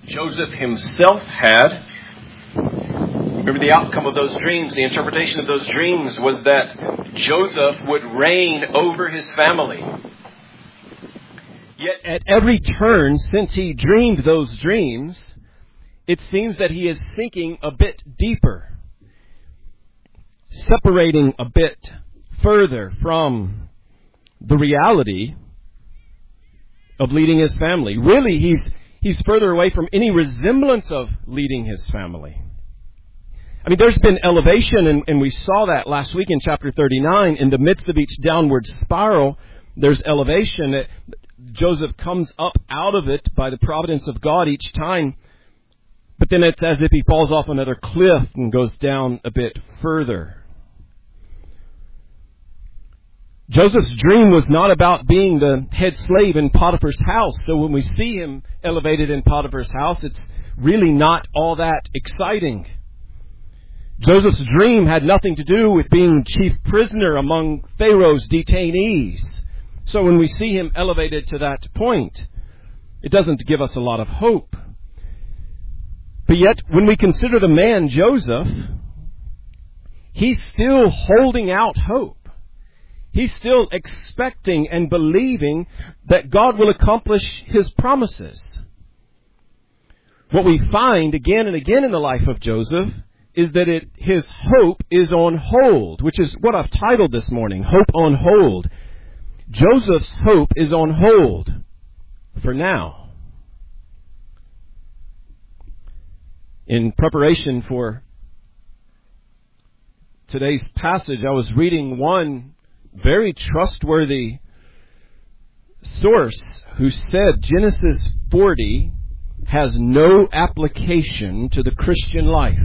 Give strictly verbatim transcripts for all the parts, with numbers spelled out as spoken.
Joseph himself had. Remember, the outcome of those dreams, the interpretation of those dreams was that Joseph would reign over his family. Yet at every turn since he dreamed those dreams, it seems that he is sinking a bit deeper, separating a bit further from the reality of leading his family. Really, he's he's further away from any resemblance of leading his family. I mean, there's been elevation, and, and we saw that last week in chapter thirty-nine. In the midst of each downward spiral, there's elevation. That Joseph comes up out of it by the providence of God each time. But then it's as if he falls off another cliff and goes down a bit further. Joseph's dream was not about being the head slave in Potiphar's house. So when we see him elevated in Potiphar's house, it's really not all that exciting. Joseph's dream had nothing to do with being chief prisoner among Pharaoh's detainees. So when we see him elevated to that point, it doesn't give us a lot of hope. But yet, when we consider the man Joseph, he's still holding out hope. He's still expecting and believing that God will accomplish His promises. What we find again and again in the life of Joseph is that it, his hope is on hold, which is what I've titled this morning, Hope on Hold. Joseph's hope is on hold for now. In preparation for today's passage, I was reading one very trustworthy source who said Genesis forty has no application to the Christian life.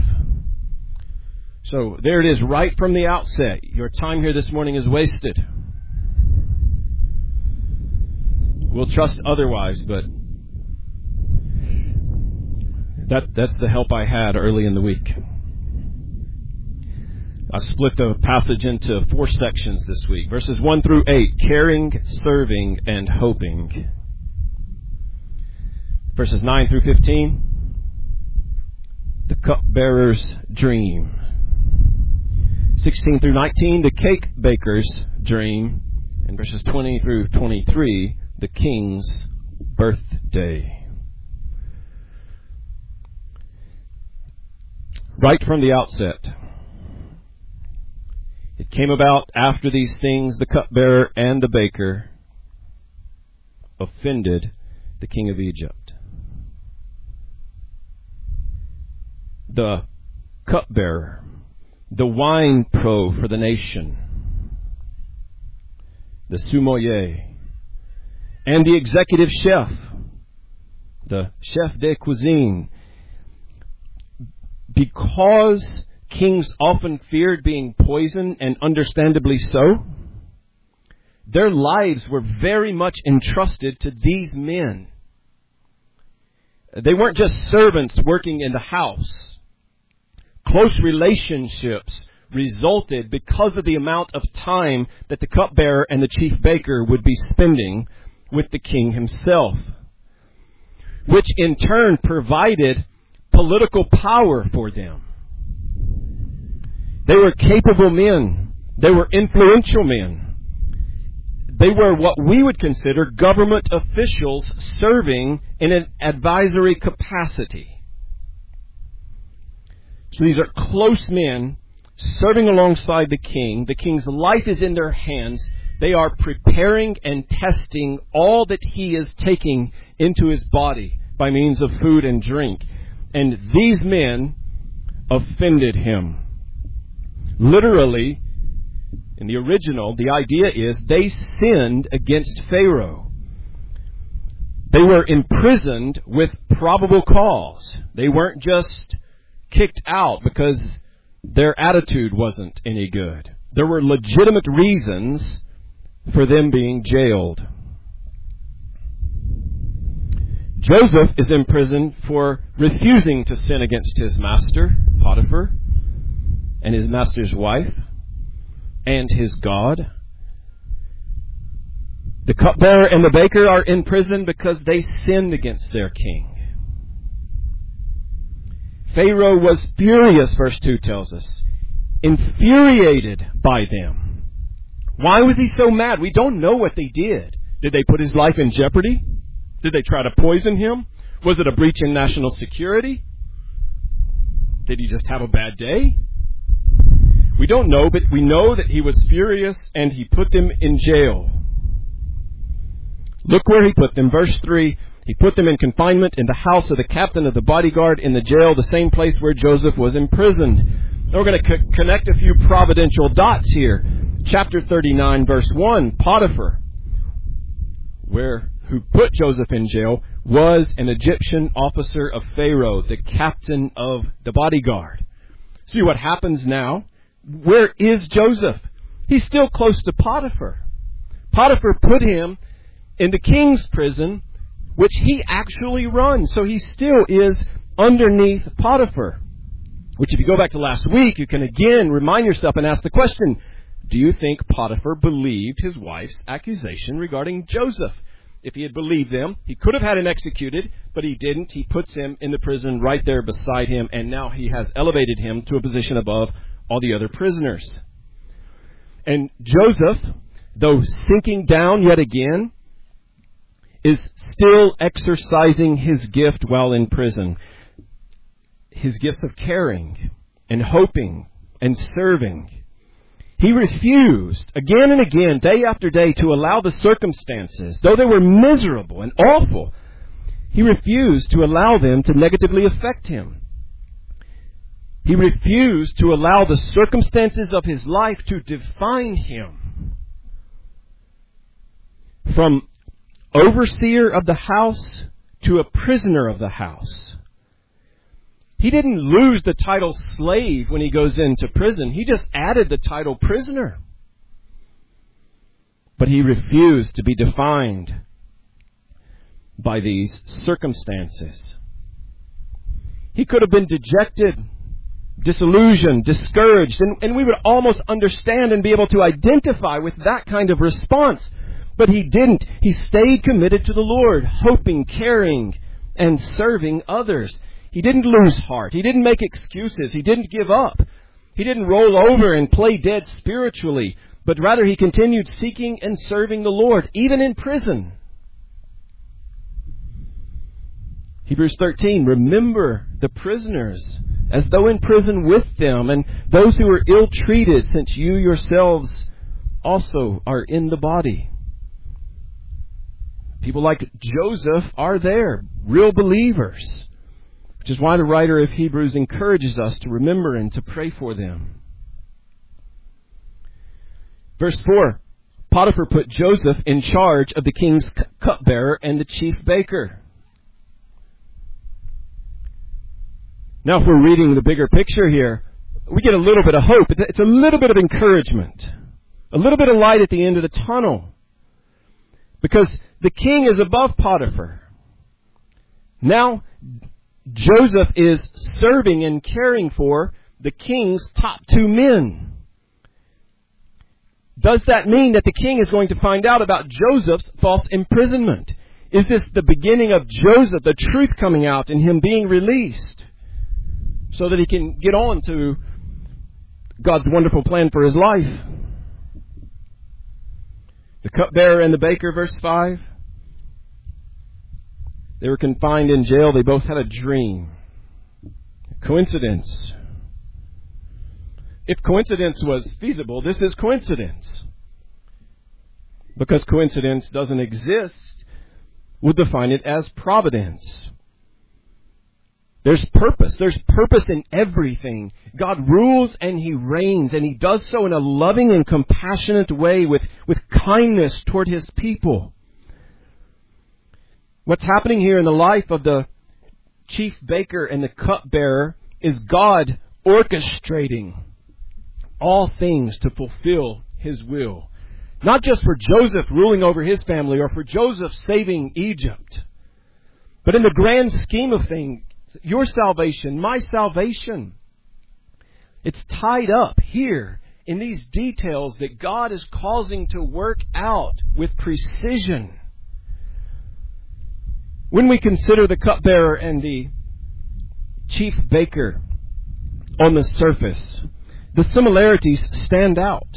So there it is right from the outset. Your time here this morning is wasted. We'll trust otherwise, but that that's the help I had early in the week. I split the passage into four sections this week. Verses one through eight, caring, serving, and hoping. Verses nine through fifteen, the cupbearer's dream. sixteen through nineteen, the cake baker's dream. And verses twenty through twenty-three, the king's birthday. Right from the outset, it came about after these things, the cupbearer and the baker offended the king of Egypt. The cupbearer, the wine pro for the nation, the sommelier, and the executive chef, the chef de cuisine. Because kings often feared being poisoned, and understandably so, their lives were very much entrusted to these men. They weren't just servants working in the house. Close relationships resulted because of the amount of time that the cupbearer and the chief baker would be spending with the king himself, which in turn provided political power for them. They were capable men. They were influential men. They were what we would consider government officials serving in an advisory capacity. So these are close men serving alongside the king. The king's life is in their hands. They are preparing and testing all that he is taking into his body by means of food and drink. And these men offended him. Literally, in the original, the idea is they sinned against Pharaoh. They were imprisoned with probable cause. They weren't just kicked out because their attitude wasn't any good. There were legitimate reasons for them being jailed. Joseph is imprisoned for refusing to sin against his master, Potiphar, and his master's wife, and his God. The cupbearer and the baker are in prison because they sinned against their king. Pharaoh was furious, verse two tells us, infuriated by them. Why was he so mad? We don't know what they did. Did they put his life in jeopardy? Did they try to poison him? Was it a breach in national security? Did he just have a bad day? We don't know, but we know that he was furious and he put them in jail. Look where he put them. Verse three, he put them in confinement in the house of the captain of the bodyguard in the jail, the same place where Joseph was imprisoned. Now we're going to co- connect a few providential dots here. Chapter thirty-nine, verse one, Potiphar, where who put Joseph in jail, was an Egyptian officer of Pharaoh, the captain of the bodyguard. See what happens now? Where is Joseph? He's still close to Potiphar. Potiphar put him in the king's prison, which he actually runs. So he still is underneath Potiphar. Which, if you go back to last week, you can again remind yourself and ask the question, do you think Potiphar believed his wife's accusation regarding Joseph? If he had believed them, he could have had him executed, but he didn't. He puts him in the prison right there beside him, and now he has elevated him to a position above all the other prisoners. And Joseph, though sinking down yet again, is still exercising his gift while in prison. His gifts of caring and hoping and serving. He refused again and again, day after day, to allow the circumstances, though they were miserable and awful, he refused to allow them to negatively affect him. He refused to allow the circumstances of his life to define him. From overseer of the house to a prisoner of the house. He didn't lose the title slave when he goes into prison. He just added the title prisoner. But he refused to be defined by these circumstances. He could have been dejected, disillusioned, discouraged, and, and we would almost understand and be able to identify with that kind of response. But he didn't. He stayed committed to the Lord, hoping, caring, and serving others. He didn't lose heart. He didn't make excuses. He didn't give up. He didn't roll over and play dead spiritually, but rather he continued seeking and serving the Lord, even in prison. Hebrews thirteen, remember the prisoners as though in prison with them, and those who were ill-treated, since you yourselves also are in the body. People like Joseph are there, real believers. Which is why the writer of Hebrews encourages us to remember and to pray for them. Verse four, Potiphar put Joseph in charge of the king's cupbearer and the chief baker. Now, if we're reading the bigger picture here, we get a little bit of hope. It's a, it's a little bit of encouragement. A little bit of light at the end of the tunnel. Because the king is above Potiphar. Now, Joseph is serving and caring for the king's top two men. Does that mean that the king is going to find out about Joseph's false imprisonment? Is this the beginning of Joseph, the truth coming out and him being released so that he can get on to God's wonderful plan for his life? The cupbearer and the baker, verse five. They were confined in jail. They both had a dream. Coincidence. If coincidence was feasible, this is coincidence. Because coincidence doesn't exist, we'll define it as providence. There's purpose. There's purpose in everything. God rules and He reigns, and He does so in a loving and compassionate way with, with kindness toward His people. What's happening here in the life of the chief baker and the cupbearer is God orchestrating all things to fulfill His will. Not just for Joseph ruling over his family or for Joseph saving Egypt, but in the grand scheme of things, your salvation, my salvation, it's tied up here in these details that God is causing to work out with precision. When we consider the cupbearer and the chief baker on the surface, the similarities stand out.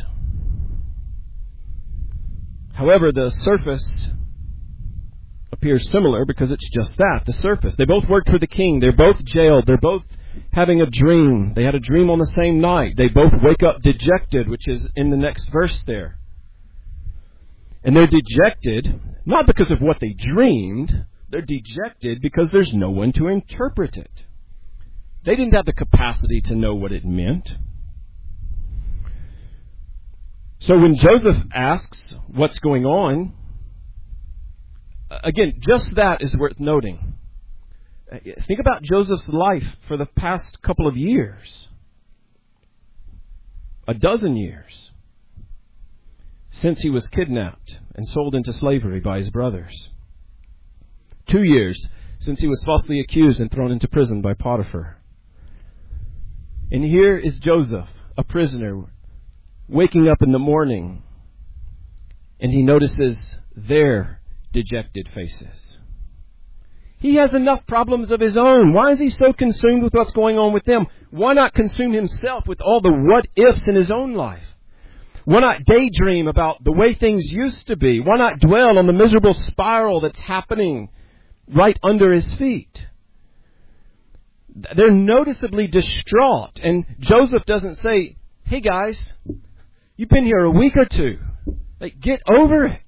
However, the surface appears similar because it's just that, the surface. They both worked for the king. They're both jailed. They're both having a dream. They had a dream on the same night. They both wake up dejected, which is in the next verse there. And they're dejected, not because of what they dreamed. They're dejected because there's no one to interpret it. They didn't have the capacity to know what it meant. So when Joseph asks what's going on, again, just that is worth noting. Think about Joseph's life for the past couple of years. A dozen years. Since he was kidnapped and sold into slavery by his brothers. Two years since he was falsely accused and thrown into prison by Potiphar. And here is Joseph, a prisoner, waking up in the morning, and he notices their dejected faces. He has enough problems of his own. Why is he so consumed with what's going on with them? Why not consume himself with all the what-ifs in his own life? Why not daydream about the way things used to be? Why not dwell on the miserable spiral that's happening right under his feet? They're noticeably distraught. And Joseph doesn't say, hey guys, you've been here a week or two. Like, get over it.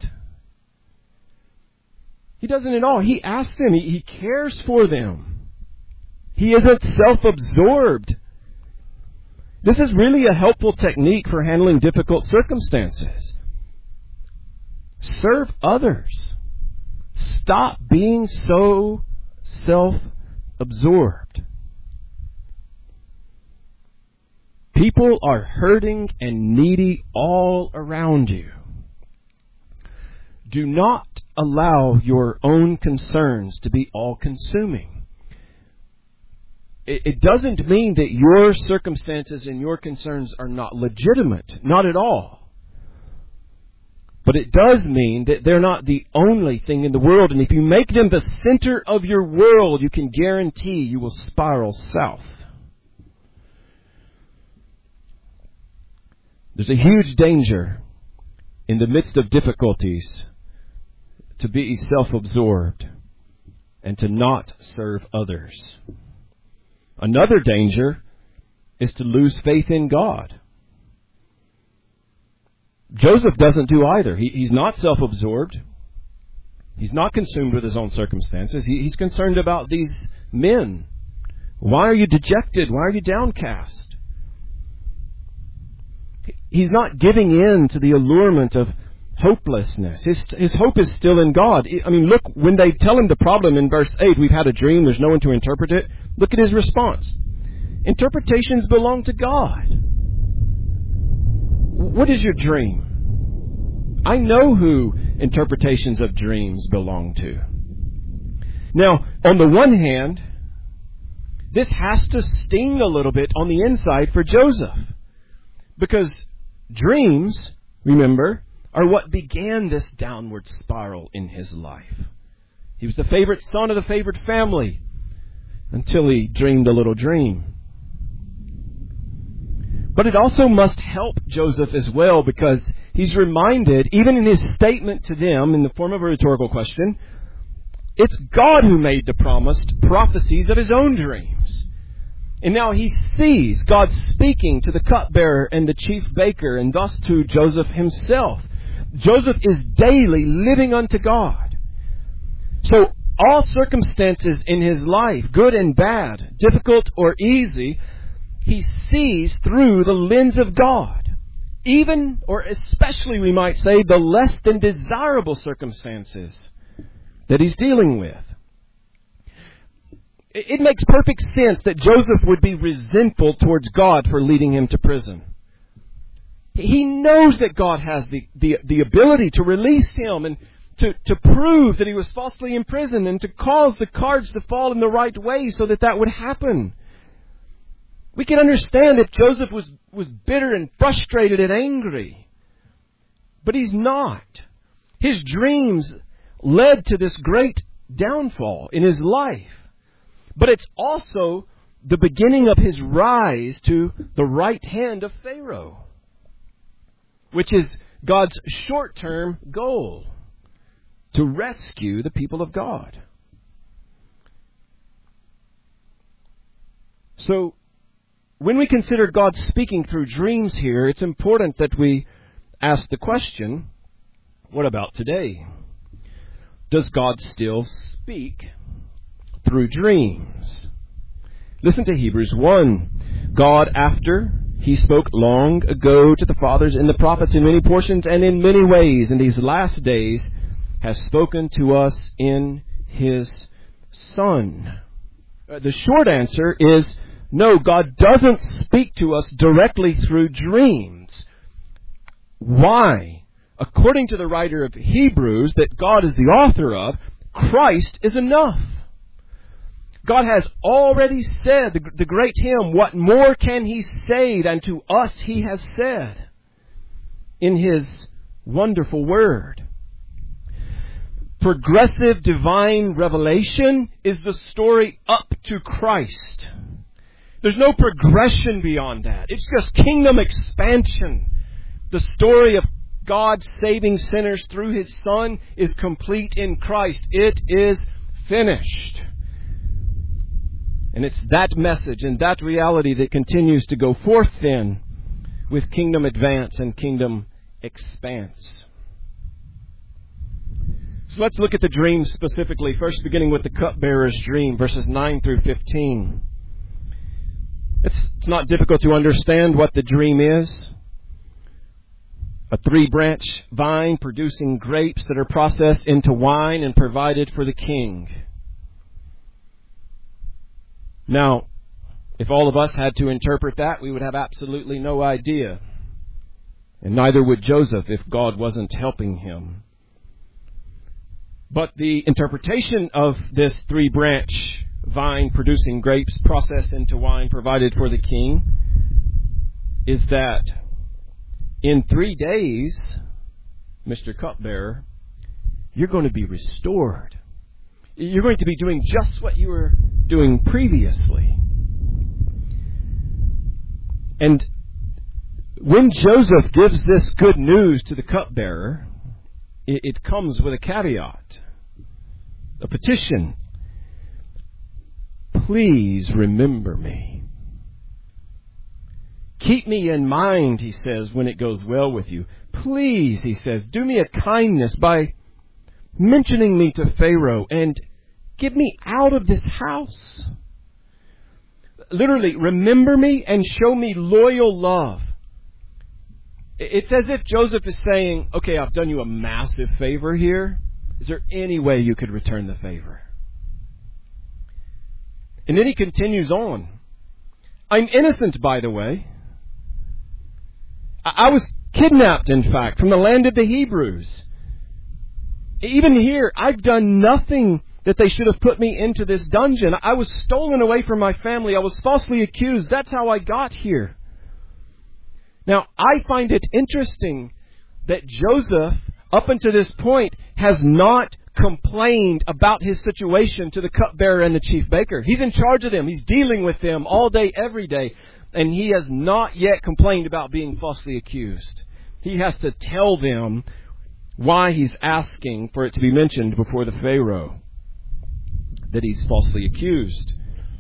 He doesn't at all. He asks them. He, he cares for them. He isn't self-absorbed. This is really a helpful technique for handling difficult circumstances. Serve others. Stop being so self-absorbed. People are hurting and needy all around you. Do not allow your own concerns to be all-consuming. It doesn't mean that your circumstances and your concerns are not legitimate. Not at all. But it does mean that they're not the only thing in the world. And if you make them the center of your world, you can guarantee you will spiral south. There's a huge danger in the midst of difficulties to be self-absorbed and to not serve others. Another danger is to lose faith in God. Joseph doesn't do either. He, he's not self-absorbed. He's not consumed with his own circumstances. He, he's concerned about these men. Why are you dejected? Why are you downcast? He's not giving in to the allurement of hopelessness. His, his hope is still in God. I mean, look, when they tell him the problem in verse eight, we've had a dream, there's no one to interpret it. Look at his response. Interpretations belong to God. What is your dream? I know who interpretations of dreams belong to. Now, on the one hand, this has to sting a little bit on the inside for Joseph. Because dreams, remember, are what began this downward spiral in his life. He was the favorite son of the favorite family until he dreamed a little dream. But it also must help Joseph as well, because he's reminded, even in his statement to them in the form of a rhetorical question, it's God who made the promised prophecies of his own dreams. And now he sees God speaking to the cupbearer and the chief baker, and thus to Joseph himself. Joseph is daily living unto God. So all circumstances in his life, good and bad, difficult or easy, he sees through the lens of God. Even, or especially we might say, the less than desirable circumstances that he's dealing with. It makes perfect sense that Joseph would be resentful towards God for leading him to prison. He knows that God has the, the, the ability to release him and to, to prove that he was falsely imprisoned and to cause the cards to fall in the right way so that that would happen. We can understand if Joseph was, was bitter and frustrated and angry. But he's not. His dreams led to this great downfall in his life. But it's also the beginning of his rise to the right hand of Pharaoh, which is God's short-term goal, to rescue the people of God. So, when we consider God speaking through dreams here, it's important that we ask the question, what about today? Does God still speak through dreams? Listen to Hebrews one. God, after He spoke long ago to the fathers and the prophets in many portions and in many ways in these last days, has spoken to us in His Son. Uh, the short answer is no, God doesn't speak to us directly through dreams. Why? According to the writer of Hebrews, that God is the author of, Christ is enough. God has already said, the, the great hymn, what more can He say than to us He has said in His wonderful Word. Progressive divine revelation is the story up to Christ. There's no progression beyond that. It's just kingdom expansion. The story of God saving sinners through His Son is complete in Christ. It is finished. And it's that message and that reality that continues to go forth then with kingdom advance and kingdom expanse. So let's look at the dream specifically, first beginning with the cupbearer's dream, verses nine through fifteen. It's, it's not difficult to understand what the dream is. A three-branch vine producing grapes that are processed into wine and provided for the king. Now, if all of us had to interpret that, we would have absolutely no idea. And neither would Joseph if God wasn't helping him. But the interpretation of this three-branch vine producing grapes processed into wine provided for the king is that in three days, Mister Cupbearer, you're going to be restored. You're going to be doing just what you were doing previously. And when Joseph gives this good news to the cupbearer, it, it comes with a caveat, a petition. Please remember me. Keep me in mind, he says, when it goes well with you. Please, he says, do me a kindness by mentioning me to Pharaoh and get me out of this house. Literally, remember me and show me loyal love. It's as if Joseph is saying, okay, I've done you a massive favor here. Is there any way you could return the favor? And then he continues on. I'm innocent, by the way. I was kidnapped, in fact, from the land of the Hebrews. Even here, I've done nothing that they should have put me into this dungeon. I was stolen away from my family. I was falsely accused. That's how I got here. Now, I find it interesting that Joseph, up until this point, has not complained about his situation to the cupbearer and the chief baker. He's in charge of them. He's dealing with them all day, every day. And he has not yet complained about being falsely accused. He has to tell them why he's asking for it to be mentioned before the Pharaoh that he's falsely accused.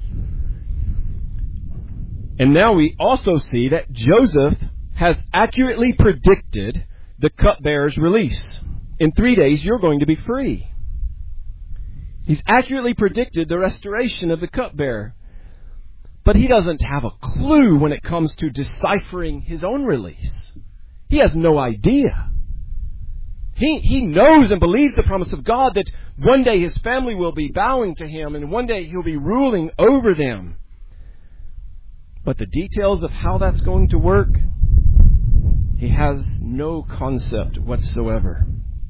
And now we also see that Joseph has accurately predicted the cupbearer's release. In three days, you're going to be free. He's accurately predicted the restoration of the cupbearer. But he doesn't have a clue when it comes to deciphering his own release. He has no idea. He, he knows and believes the promise of God that one day his family will be bowing to him and one day he'll be ruling over them. But the details of how that's going to work, he has no concept whatsoever.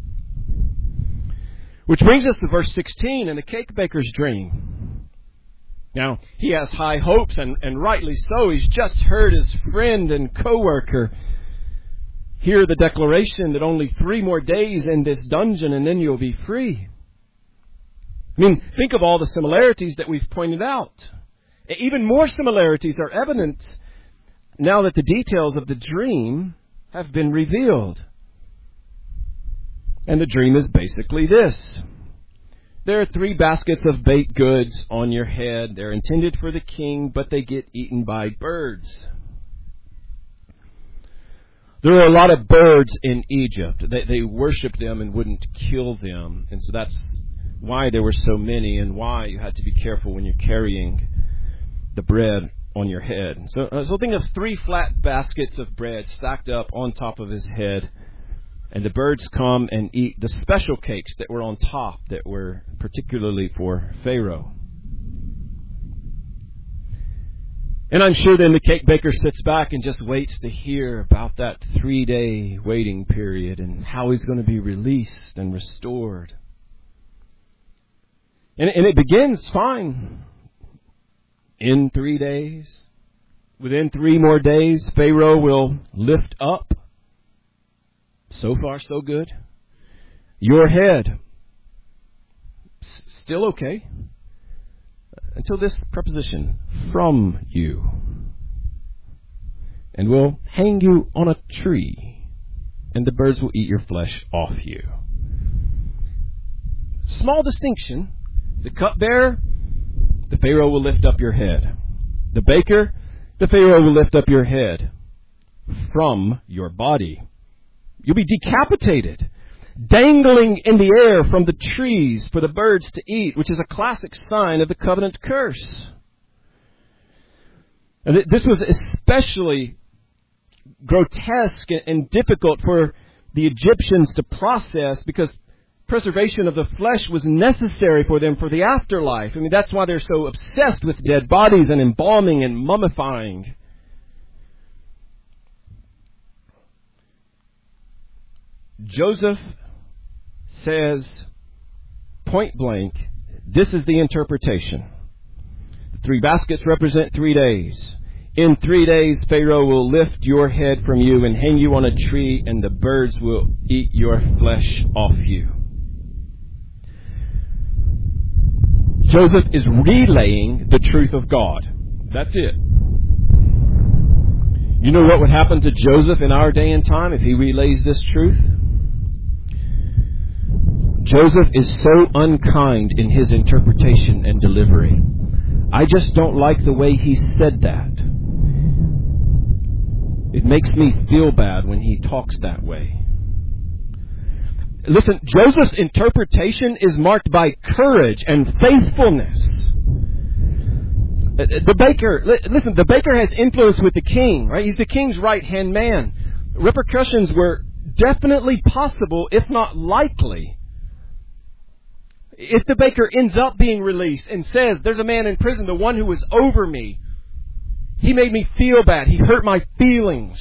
Which brings us to verse sixteen and the cake baker's dream. Now, he has high hopes, and, and rightly so. He's just heard his friend and co-worker hear the declaration that only three more days in this dungeon and then you'll be free. I mean, think of all the similarities that we've pointed out. Even more similarities are evident now that the details of the dream have been revealed. And the dream is basically this. There are three baskets of baked goods on your head. They're intended for the king, but they get eaten by birds. There were a lot of birds in Egypt. They, they worshipped them and wouldn't kill them. And so that's why there were so many and why you had to be careful when you're carrying the bread on your head. So, uh, so think of three flat baskets of bread stacked up on top of his head. And the birds come and eat the special cakes that were on top that were particularly for Pharaoh. And I'm sure then the cake baker sits back and just waits to hear about that three-day waiting period and how he's going to be released and restored. And, and it begins fine. In three days, within three more days, Pharaoh will lift up. So far, so good. Your head, S- still okay. Until this preposition, from you. And we'll hang you on a tree, and the birds will eat your flesh off you. Small distinction. The cupbearer, the Pharaoh will lift up your head. The baker, the Pharaoh will lift up your head from your body. You'll be decapitated, dangling in the air from the trees for the birds to eat, which is a classic sign of the covenant curse. And this was especially grotesque and difficult for the Egyptians to process because preservation of the flesh was necessary for them for the afterlife. I mean, that's why they're so obsessed with dead bodies and embalming and mummifying. Joseph says, point blank, this is the interpretation. The three baskets represent three days. In three days, Pharaoh will lift your head from you and hang you on a tree, and the birds will eat your flesh off you. Joseph is relaying the truth of God. That's it. You know what would happen to Joseph in our day and time if he relays this truth? Joseph is so unkind in his interpretation and delivery. I just don't like the way he said that. It makes me feel bad when he talks that way. Listen, Joseph's interpretation is marked by courage and faithfulness. The baker, listen, the baker has influence with the king, right? He's the king's right-hand man. Repercussions were definitely possible, if not likely. If the baker ends up being released and says, there's a man in prison, the one who was over me, he made me feel bad, he hurt my feelings,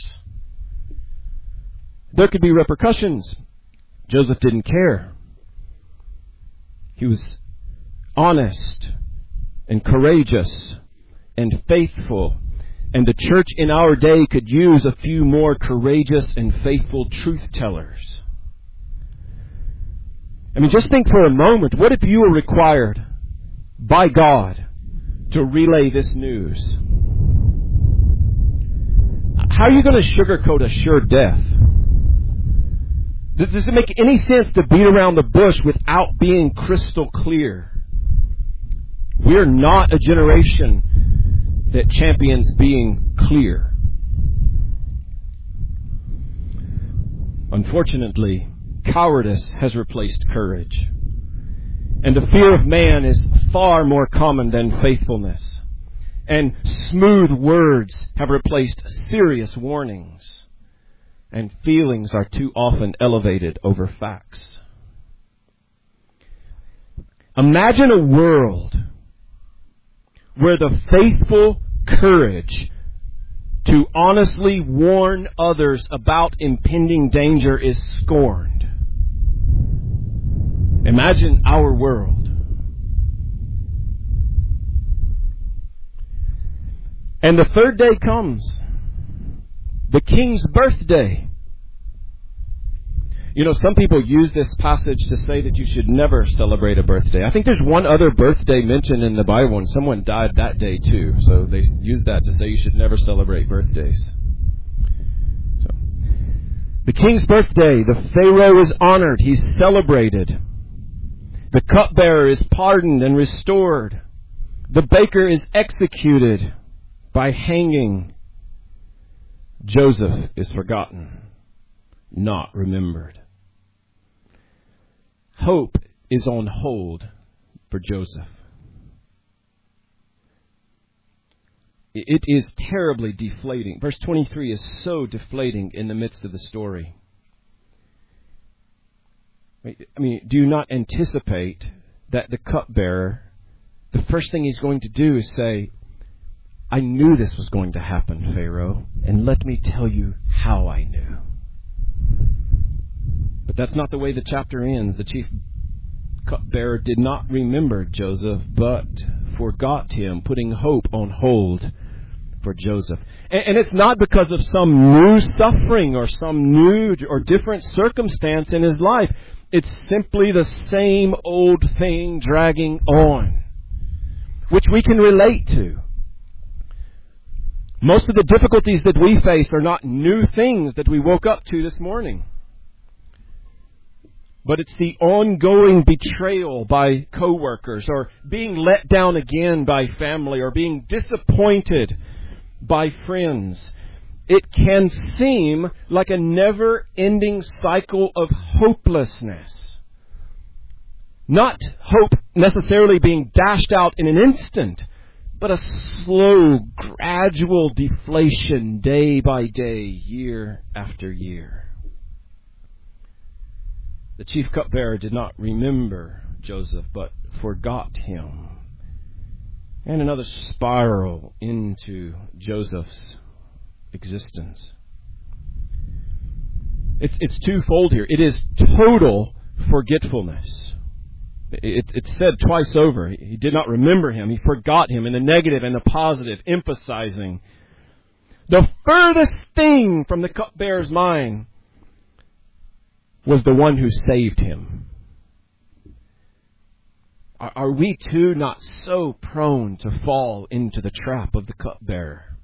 there could be repercussions. Joseph didn't care. He was honest and courageous and faithful. And the church in our day could use a few more courageous and faithful truth tellers. I mean, just think for a moment, what if you were required by God to relay this news? How are you going to sugarcoat a sure death? Does, does it make any sense to beat around the bush without being crystal clear? We're not a generation that champions being clear. Unfortunately, cowardice has replaced courage. And the fear of man is far more common than faithfulness. And smooth words have replaced serious warnings. And feelings are too often elevated over facts. Imagine a world where the faithful courage to honestly warn others about impending danger is scorned. Imagine our world. And the third day comes, the king's birthday. You know, some people use this passage to say that you should never celebrate a birthday. I think there's one other birthday mentioned in the Bible, and someone died that day too. So they use that to say you should never celebrate birthdays. So, the king's birthday, the Pharaoh is honored. He's celebrated. The cupbearer is pardoned and restored. The baker is executed by hanging. Joseph is forgotten, not remembered. Hope is on hold for Joseph. It is terribly deflating. Verse twenty-three is so deflating in the midst of the story. I mean, do you not anticipate that the cupbearer, the first thing he's going to do is say, I knew this was going to happen, Pharaoh, and let me tell you how I knew. But that's not the way the chapter ends. The chief cupbearer did not remember Joseph, but forgot him, putting hope on hold for Joseph. And, and it's not because of some new suffering or some new or different circumstance in his life. It's simply the same old thing dragging on, which we can relate to. Most of the difficulties that we face are not new things that we woke up to this morning. But it's the ongoing betrayal by coworkers, or being let down again by family, or being disappointed by friends. It can seem like a never-ending cycle of hopelessness. Not hope necessarily being dashed out in an instant, but a slow, gradual deflation day by day, year after year. The chief cupbearer did not remember Joseph, but forgot him. And another spiral into Joseph's existence. It's, it's twofold here. It is total forgetfulness. It, it's said twice over. He did not remember him. He forgot him in the negative and the positive, emphasizing the furthest thing from the cupbearer's mind was the one who saved him. Are, are we too not so prone to fall into the trap of the cupbearer?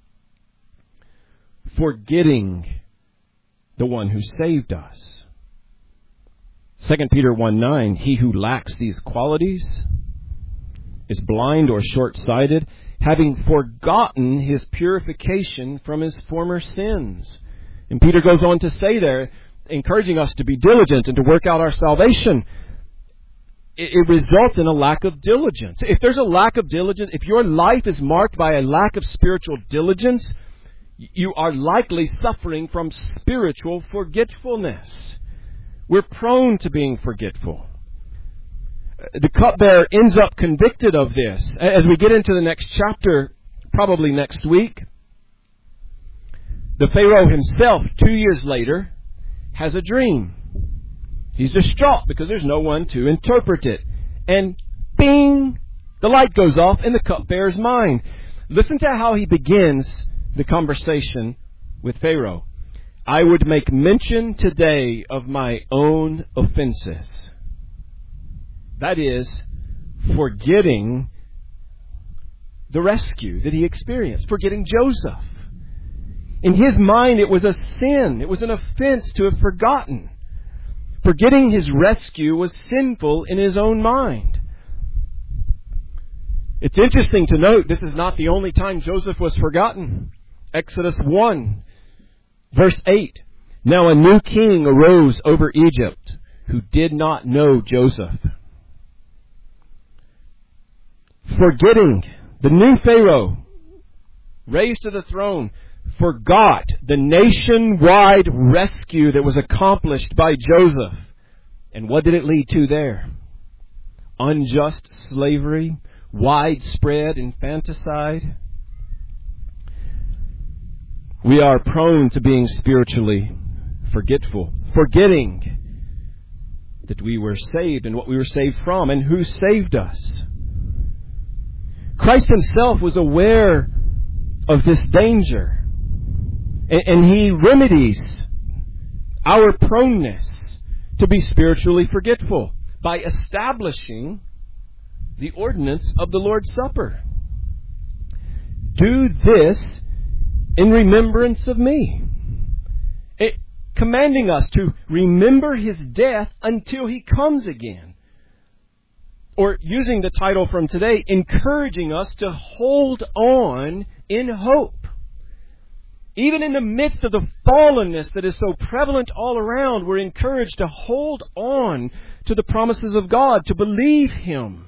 Forgetting the one who saved us. Second Peter one nine, he who lacks these qualities is blind or short-sighted, having forgotten his purification from his former sins. And Peter goes on to say there, encouraging us to be diligent and to work out our salvation. It, it results in a lack of diligence. If there's a lack of diligence, if your life is marked by a lack of spiritual diligence, you are likely suffering from spiritual forgetfulness. We're prone to being forgetful. The cupbearer ends up convicted of this. As we get into the next chapter, probably next week, the Pharaoh himself, two years later, has a dream. He's distraught because there's no one to interpret it. And bing! The light goes off in the cupbearer's mind. Listen to how he begins the conversation with Pharaoh. I would make mention today of my own offenses. That is, forgetting the rescue that he experienced, forgetting Joseph. In his mind, it was a sin. It was an offense to have forgotten. Forgetting his rescue was sinful in his own mind. It's interesting to note this is not the only time Joseph was forgotten. Exodus one, verse eight. Now a new king arose over Egypt who did not know Joseph. Forgetting the new Pharaoh raised to the throne, forgot the nationwide rescue that was accomplished by Joseph. And what did it lead to there? Unjust slavery, widespread infanticide. We are prone to being spiritually forgetful, forgetting that we were saved and what we were saved from and who saved us. Christ himself was aware of this danger. And he remedies our proneness to be spiritually forgetful by establishing the ordinance of the Lord's Supper. Do this in remembrance of me. It, commanding us to remember His death until He comes again. Or using the title from today, encouraging us to hold on in hope. Even in the midst of the fallenness that is so prevalent all around, we're encouraged to hold on to the promises of God, to believe Him.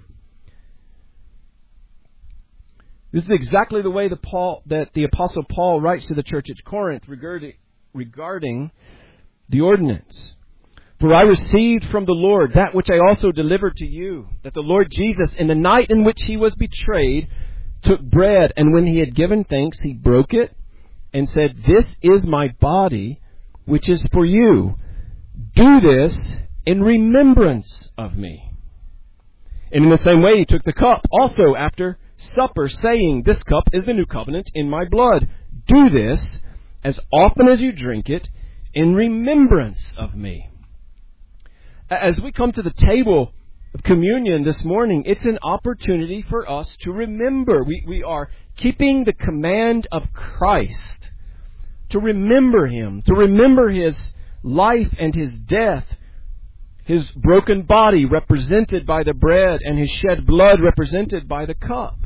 This is exactly the way the Paul, that the Apostle Paul writes to the church at Corinth regarding, regarding the ordinance. For I received from the Lord that which I also delivered to you, that the Lord Jesus, in the night in which He was betrayed, took bread, and when He had given thanks, He broke it, and said, "This is my body, which is for you. Do this in remembrance of me." And in the same way, He took the cup also after supper, saying, "This cup is the new covenant in my blood. Do this as often as you drink it in remembrance of me." As we come to the table of communion this morning, it's an opportunity for us to remember. We, we are keeping the command of Christ, to remember Him, to remember His life and His death, His broken body represented by the bread and His shed blood represented by the cup.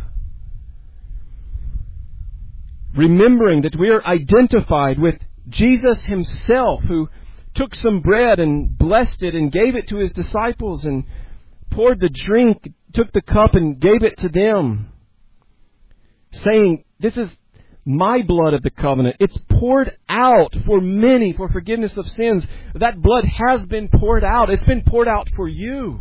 Remembering that we are identified with Jesus Himself, who took some bread and blessed it and gave it to His disciples and poured the drink, took the cup and gave it to them, saying, "This is my blood of the covenant. It's poured out for many for forgiveness of sins." That blood has been poured out. It's been poured out for you.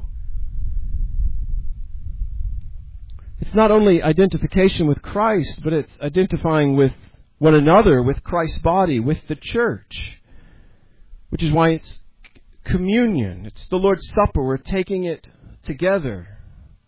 It's not only identification with Christ, but it's identifying with one another, with Christ's body, with the church. Which is why it's communion. It's the Lord's Supper. We're taking it together.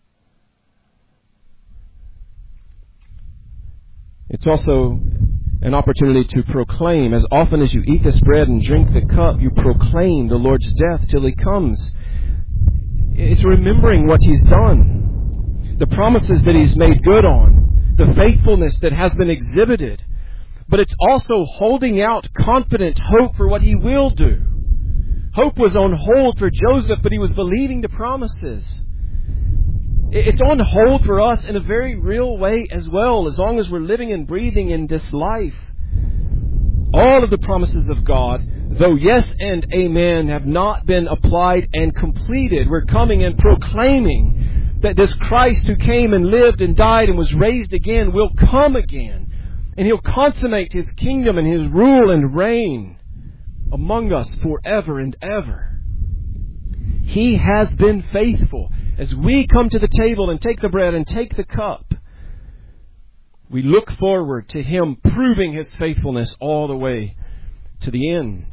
It's also an opportunity to proclaim. As often as you eat this bread and drink the cup, you proclaim the Lord's death till He comes. It's remembering what He's done, the promises that He's made good on, the faithfulness that has been exhibited. But it's also holding out confident hope for what He will do. Hope was on hold for Joseph, but he was believing the promises. It's on hold for us in a very real way as well, as long as we're living and breathing in this life. All of the promises of God, though yes and amen, have not been applied and completed. We're coming and proclaiming that this Christ who came and lived and died and was raised again will come again. And He'll consummate His kingdom and His rule and reign among us forever and ever. He has been faithful. As we come to the table and take the bread and take the cup, we look forward to Him proving His faithfulness all the way to the end.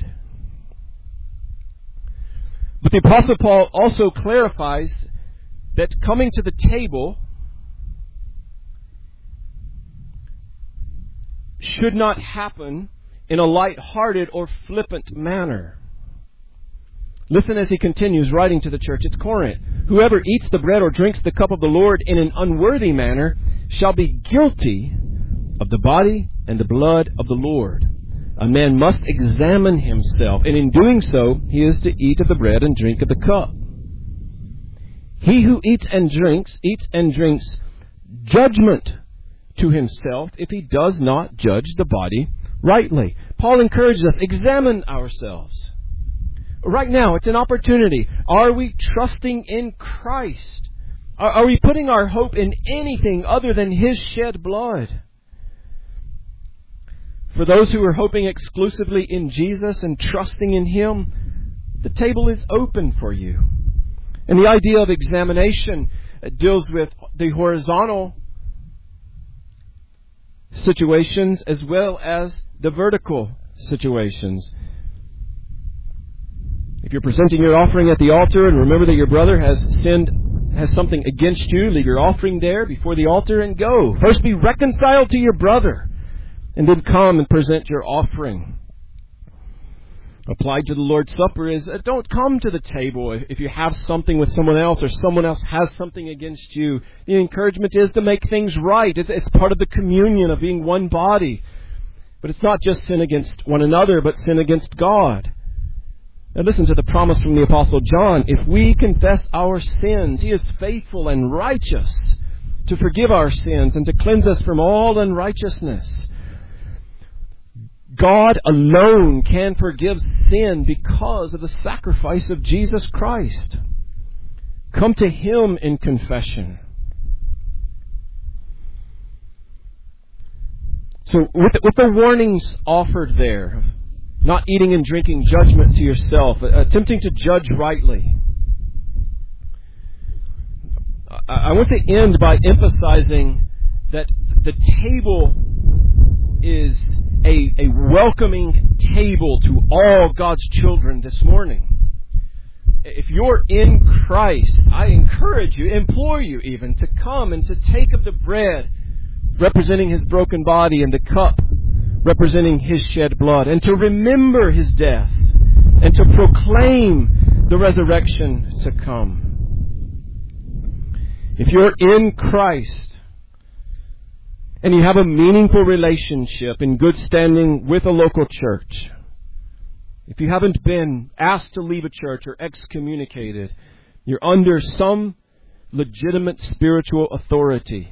But the Apostle Paul also clarifies that coming to the table should not happen in a light-hearted or flippant manner. Listen as he continues writing to the church at Corinth. "Whoever eats the bread or drinks the cup of the Lord in an unworthy manner shall be guilty of the body and the blood of the Lord. A man must examine himself, and in doing so, he is to eat of the bread and drink of the cup. He who eats and drinks, eats and drinks judgment to himself if he does not judge the body rightly." Paul encourages us, examine ourselves. Right now, it's an opportunity. Are we trusting in Christ? Are, are we putting our hope in anything other than His shed blood? For those who are hoping exclusively in Jesus and trusting in Him, the table is open for you. And the idea of examination deals with the horizontal situations as well as the vertical situations. If you're presenting your offering at the altar and remember that your brother has sinned, has something against you, leave your offering there before the altar and go. First be reconciled to your brother and then come and present your offering. applied to the Lord's Supper is uh, don't come to the table if, if you have something with someone else or someone else has something against you. The encouragement is to make things right. It's, it's part of the communion of being one body. But it's not just sin against one another, but sin against God. Now listen to the promise from the Apostle John. If we confess our sins, He is faithful and righteous to forgive our sins and to cleanse us from all unrighteousness. God alone can forgive sin because of the sacrifice of Jesus Christ. Come to Him in confession. So with the, with the warnings offered there, not eating and drinking, judgment to yourself, attempting to judge rightly, I, I want to end by emphasizing that the table is A, a welcoming table to all God's children this morning. If you're in Christ, I encourage you, implore you even, to come and to take of the bread representing His broken body and the cup representing His shed blood, and to remember His death and to proclaim the resurrection to come. If you're in Christ, and you have a meaningful relationship in good standing with a local church, if you haven't been asked to leave a church or excommunicated, you're under some legitimate spiritual authority,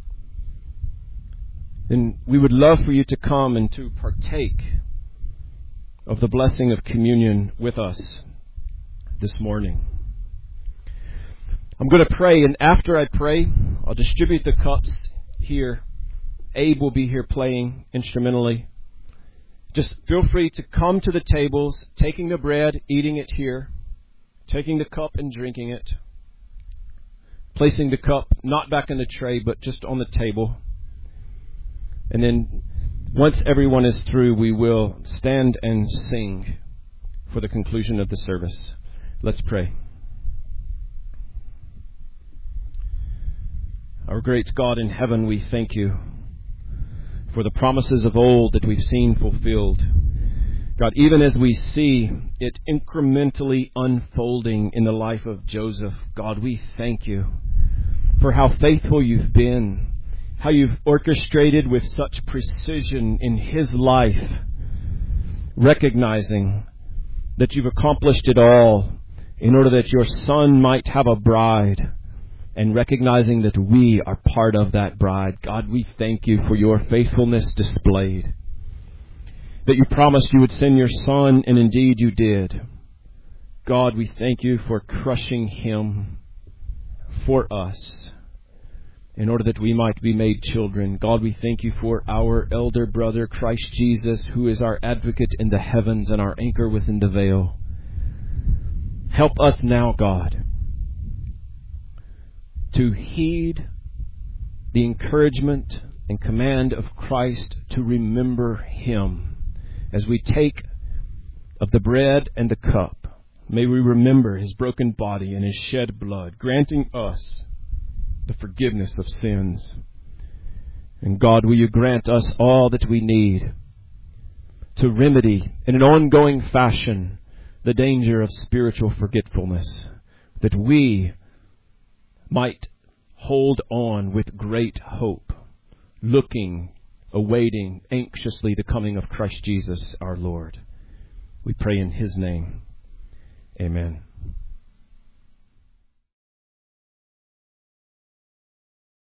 then we would love for you to come and to partake of the blessing of communion with us this morning. I'm going to pray, and after I pray, I'll distribute the cups here. Abe will be here playing instrumentally. Just feel free to come to the tables, taking the bread, eating it here, taking the cup and drinking it, placing the cup not back in the tray, but just on the table. And then once everyone is through, we will stand and sing for the conclusion of the service. Let's pray. Our great God in heaven, we thank You for the promises of old that we've seen fulfilled. God, even as we see it incrementally unfolding in the life of Joseph, God, we thank You for how faithful You've been, how You've orchestrated with such precision in his life, recognizing that You've accomplished it all in order that Your Son might have a bride, and recognizing that we are part of that bride. God, we thank You for Your faithfulness displayed, that You promised You would send Your Son, and indeed You did. God, we thank You for crushing Him for us in order that we might be made children. God, we thank You for our elder brother, Christ Jesus, who is our advocate in the heavens and our anchor within the veil. Help us now, God, to heed the encouragement and command of Christ to remember Him. As we take of the bread and the cup, may we remember His broken body and His shed blood, granting us the forgiveness of sins. And God, will You grant us all that we need to remedy in an ongoing fashion the danger of spiritual forgetfulness, that we might hold on with great hope, looking, awaiting anxiously the coming of Christ Jesus our Lord. We pray in His name. Amen.